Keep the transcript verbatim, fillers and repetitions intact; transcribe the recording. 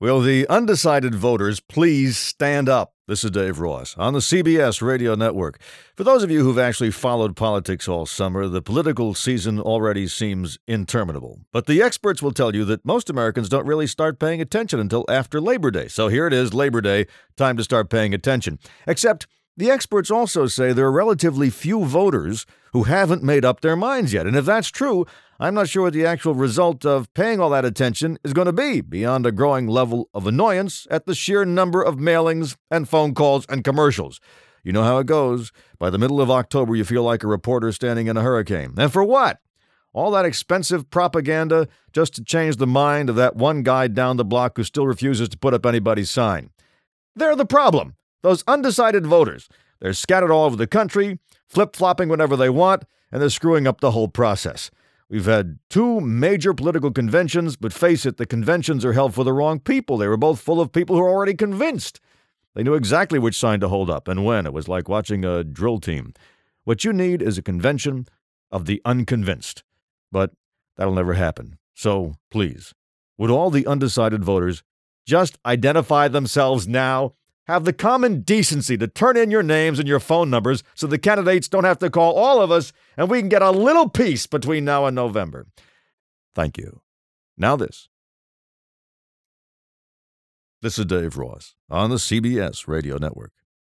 Will the undecided voters please stand up? This is Dave Ross on the C B S Radio Network. For those of you who've actually followed politics all summer, the political season already seems interminable. But the experts will tell you that most Americans don't really start paying attention until after Labor Day. So here it is, Labor Day, time to start paying attention. Except the experts also say there are relatively few voters who haven't made up their minds yet. And if that's true, I'm not sure what the actual result of paying all that attention is going to be, beyond a growing level of annoyance at the sheer number of mailings and phone calls and commercials. You know how it goes. By the middle of October, you feel like a reporter standing in a hurricane. And for what? All that expensive propaganda just to change the mind of that one guy down the block who still refuses to put up anybody's sign. They're the problem. Those undecided voters. They're scattered all over the country, flip-flopping whenever they want, and they're screwing up the whole process. We've had two major political conventions, but face it, the conventions are held for the wrong people. They were both full of people who are already convinced. They knew exactly which sign to hold up and when. It was like watching a drill team. What you need is a convention of the unconvinced. But that'll never happen. So, please, would all the undecided voters just identify themselves now? Have the common decency to turn in your names and your phone numbers so the candidates don't have to call all of us and we can get a little peace between now and November. Thank you. Now this. This is Dave Ross on the C B S Radio Network.